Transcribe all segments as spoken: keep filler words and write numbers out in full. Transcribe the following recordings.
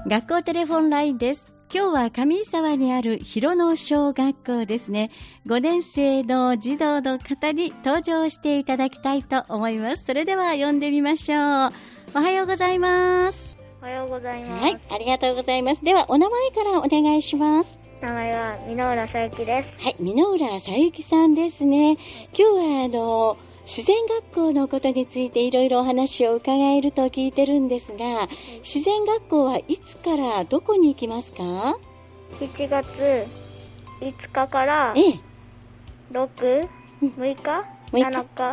学校テレフォンラインです。今日は上井沢にある広野小学校ですね。ごねん生の児童の方に登場していただきたいと思います。それでは呼んでみましょう。おはようございます。 おはようございます。 はい、ありがとうございます。ではお名前からお願いします。 名前は箕浦さゆきです。 はい、箕浦さゆきさんですね。今日はあの自然学校のことについていろいろお話を伺えると聞いてるんですが、はい、自然学校はいつからどこに行きますか？ しちがついつかからろく、むいか、なのか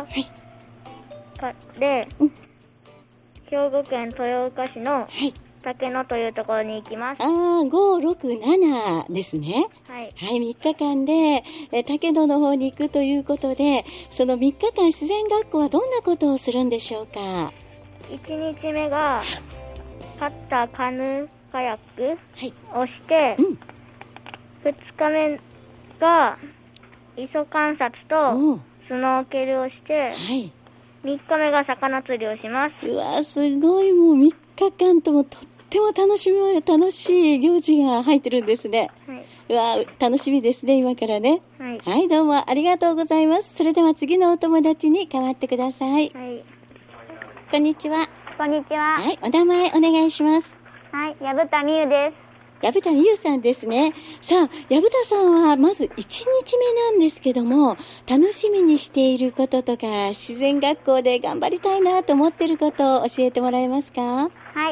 で、兵庫県豊岡市の竹野というところに行きます。 ああ、ご、ろく、ななですね。 はい。 はい、みっかかんでえ竹野の方に行くということで、そのみっかかん自然学校はどんなことをするんでしょうか？ いちにちめが立ったカヌーカヤックをして、はい、うん、ふつかめが磯観察とスノーケルをして、はい、みっかめが魚釣りをします。 うわ、すごい、もうみっかかんともとっても楽しみ、楽しい行事が入ってるんですね。はい。うわ、楽しみですね、今からね。はい。はい、どうもありがとうございます。それでは次のお友達に代わってください。はい。こんにちは。 こんにちは。 はい、お名前お願いします。 はい、薮田美優です。 薮田美優さんですね。さあ、薮田さんはまずいちにちめなんですけども、楽しみにしていることとか、自然学校で頑張りたいなと思っていることを教えてもらえますか？ はい、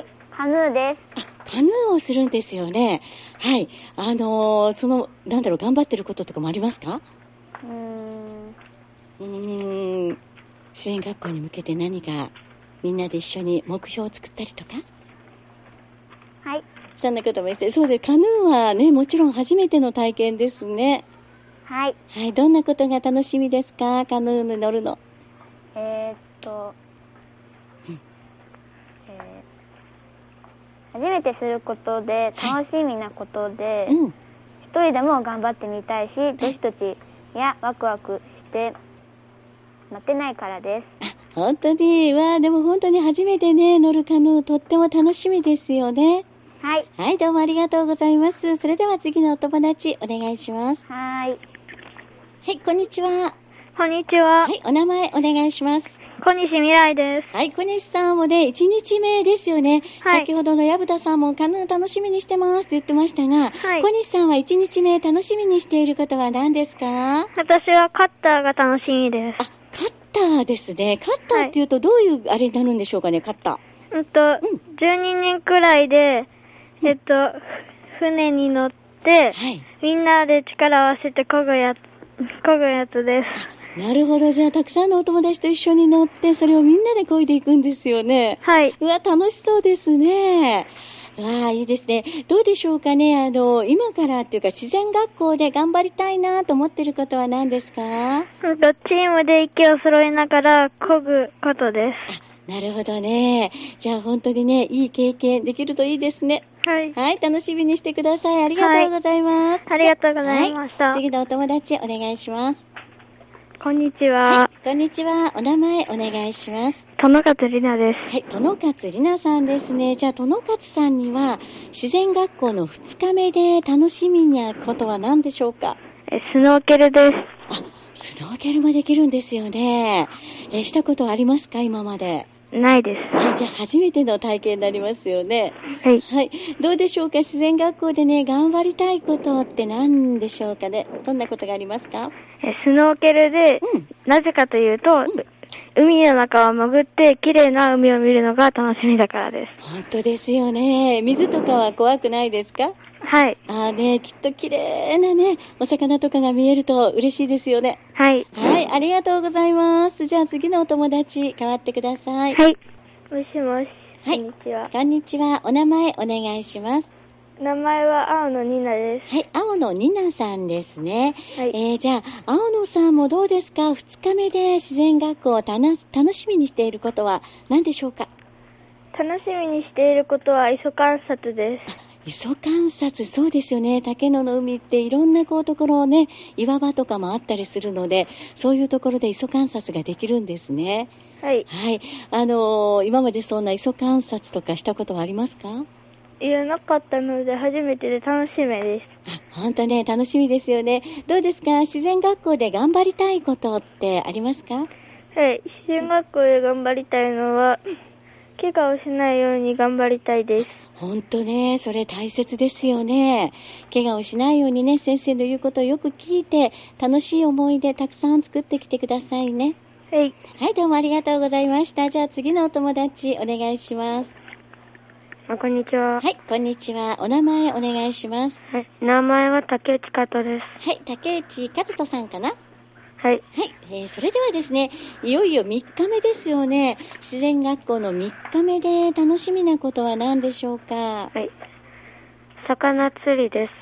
カヌーです。 あ、カヌーをするんですよね。はい。あのー、その、なんだろう、頑張ってることとかもありますか？うーん。うーん。自然学校に向けて何か、みんなで一緒に目標を作ったりとか？ はい。 そんなこともして、そうで、カヌーはね、もちろん初めての体験ですね。 はい。 はい、どんなことが楽しみですか？カヌーに乗るの。 えーっと、うん、えー、初めてすることで、楽しみなことで、はい、うん、一人でも頑張ってみたいし、どしどちやワクワクして待てないからです。 あ、本当に、わあ、でも本当に初めてね、乗るカヌー、とっても楽しみですよね。 はい。 はい、どうもありがとうございます。それでは次のお友達、お願いします。 はい。 はい、こんにちは。 こんにちは。 はい、お名前お願いします。 小西未来です。 はい、小西さんもね、いちにちめですよね。はい。先ほどの薮田さんもカヌー楽しみにしてますって言ってましたが、はい、小西さんはいちにちめ楽しみにしていることは何ですか？ 私はカッターが楽しみです。 あ、カッターですね。カッターっていうとどういうあれになるんでしょうかね、カッター。 うんと、うん、じゅうににんくらいで、えっと、船に乗って、はい、みんなで力を合わせて漕ぐやつ、漕ぐやつです。 なるほど。じゃあ、たくさんのお友達と一緒に乗って、それをみんなで漕いでいくんですよね。 はい。 うわ、楽しそうですね。わあ、いいですね。どうでしょうかね。あの、今からっていうか、自然学校で頑張りたいなと思ってることは何ですか？ うんと、チームで息を揃えながら漕ぐことです。 あ、なるほどね。じゃあ本当にね、いい経験できるといいですね。はい。はい、楽しみにしてください。ありがとうございます。 はい、ありがとうございました。 はい、次のお友達お願いします。 こんにちは。 はい、こんにちは。お名前お願いします。 殿勝里奈です。 はい、殿勝里奈さんですね。じゃあ、殿勝さんには、自然学校のふつかめで楽しみなことは何でしょうか？ え、スノーケルです。 あ、スノーケルもできるんですよね。え、したことはありますか？今まで。 ないです。 はい、じゃあ初めての体験になりますよね。 はい。 はい。どうでしょうか？自然学校でね、頑張りたいことって何でしょうかね？どんなことがありますか？ え、スノーケルで、うん、なぜかというと、うん、海の中を潜って綺麗な海を見るのが楽しみだからです。 本当ですよね。水とかは怖くないですか？ はい。 ああね、きっと綺麗なね、お魚とかが見えると嬉しいですよね。 はい。 はい、ありがとうございます。じゃあ次のお友達、代わってください。 はい。もしもし。 はい。こんにちは。こんにちは。お名前お願いします。 名前は青野ニナです。 はい、青野ニナさんですね。はい。えー、じゃあ、青野さんもどうですか？ふつかめで自然学校をたな楽しみにしていることは何でしょうか？ 楽しみにしていることは磯観察です。 磯観察、そうですよね。竹野の海っていろんなこうところをね、岩場とかもあったりするので、そういうところで磯観察ができるんですね。 はい。 はい。あのー、今までそんな磯観察とかしたことはありますか？ 言えなかったので初めてで楽しみです。 あ、本当ね、楽しみですよね。どうですか、自然学校で頑張りたいことってありますか？ はい、自然学校で頑張りたいのは怪我をしないように頑張りたいです。 本当ね、それ大切ですよね。怪我をしないようにね、先生の言うことをよく聞いて、楽しい思い出たくさん作ってきてくださいね。 はい。 はい、どうもありがとうございました。じゃあ次のお友達お願いします。 あ、こんにちは。 はい、こんにちは。お名前お願いします。 はい、名前は竹内加藤です。 はい、竹内和人さんかな？ はい。はい、 えー、それではですね、いよいよみっかめですよね。自然学校のみっかめで楽しみなことは何でしょうか？ はい。魚釣りです。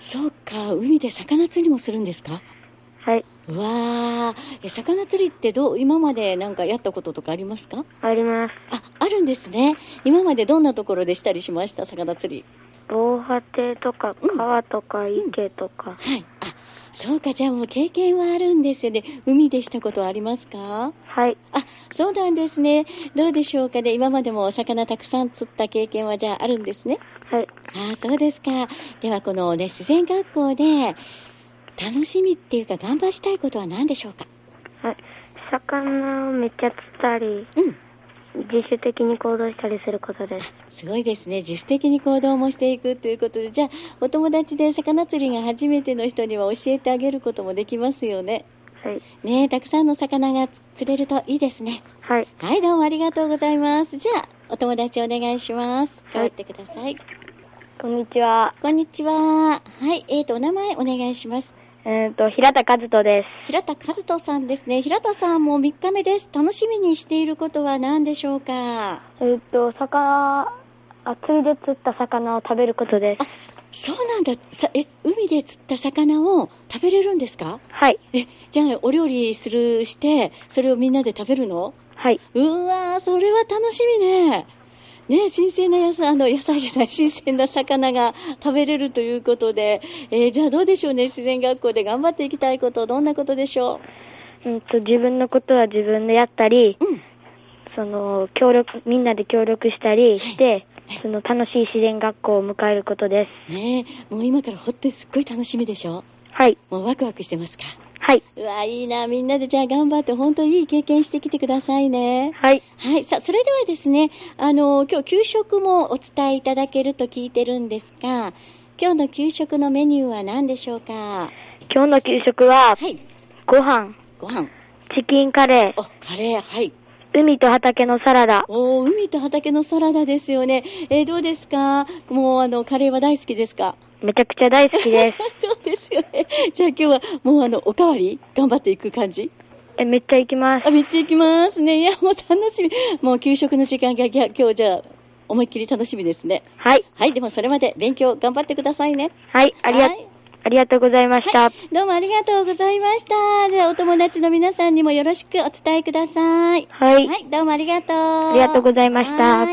そうか、海で魚釣りもするんですか？ はい。 うわー、魚釣りってどう、今までなんかやったこととかありますか？ あります。 あ、あるんですね。今までどんなところでしたりしました？魚釣り。 防波堤とか川とか池とか、うんうん、 はい。あ、そうか、じゃあもう経験はあるんですよね。海でしたことはありますか？ はい。 あ、そうなんですね。どうでしょうかね。今までもお魚たくさん釣った経験はじゃああるんですね。 はい。 あ、そうですか。ではこのね、自然学校で楽しみっていうか頑張りたいことは何でしょうか？ はい。魚をめっちゃ釣ったり、うん。自主的に行動したりすることです。 すごいですね。自主的に行動もしていくということで、じゃあお友達で魚釣りが初めての人には教えてあげることもできますよね。 はい。 ねえ、たくさんの魚が釣れるといいですね。 はい。 はい、どうもありがとうございます。じゃあお友達お願いします。代わってください。はい、 こんにちは。 こんにちは。はい、えーとお名前お願いします。 えっと、平田和人です。 平田和人さんですね。平田さんもみっかめです。楽しみにしていることは何でしょうか？ えっと、魚、あ、釣りで釣った魚を食べることです。あ、 そうなんだ。さえ、海で釣った魚を食べれるんですか？ はい。 え、じゃあお料理する、して、それをみんなで食べるの？ はい。 うわー、それは楽しみね。ね、新鮮な野菜、あの、野菜じゃない、新鮮な魚が食べれるということで、えー、じゃあどうでしょうね、自然学校で頑張っていきたいこと、どんなことでしょう？うんと、自分のことは自分でやったり、うん、その、協力、みんなで協力したりして、はいはい、その、楽しい自然学校を迎えることです。 ねえ、もう今からほってすっごい楽しみでしょ？ はい。 もうワクワクしてますか？ はい。 うわ、いいな。みんなでじゃあ頑張って、本当にいい経験してきてくださいね。 はい。 はい。さあ、それではですね、あの、今日給食もお伝えいただけると聞いてるんですが、今日の給食のメニューは何でしょうか？ 今日の給食は、はい。ご飯。 ご飯。 チキンカレー。 あ、カレー、はい。 海と畑のサラダ。 おー、海と畑のサラダですよね。えー、どうですか？もう、あの、カレーは大好きですか？ めちゃくちゃ大好きです。 そうですよね。じゃあ今日はもうあの、おかわり頑張っていく感じ？ え、めっちゃ行きます。 あ、めっちゃ行きますね。いや、もう楽しみ。もう給食の時間が今日じゃあ、思いっきり楽しみですね。 はい。 はい、でもそれまで勉強頑張ってくださいね。 はい、ありがとう。はいありがとうございました、はい。 どうもありがとうございました。じゃあお友達の皆さんにもよろしくお伝えください。 はい。 はい、どうもありがとう。 ありがとうございました。はい。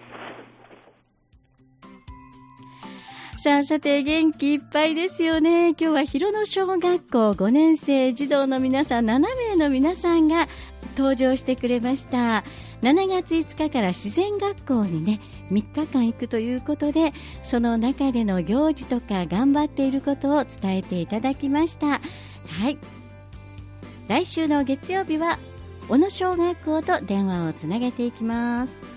さあさて元気いっぱいですよね。今日は広野小学校ごねん生児童の皆さんななめいの皆さんが登場してくれました。しちがついつかから自然学校にねみっかかん行くということで、その中での行事とか頑張っていることを伝えていただきました。はい。来週の月曜日は小野小学校と電話をつなげていきます。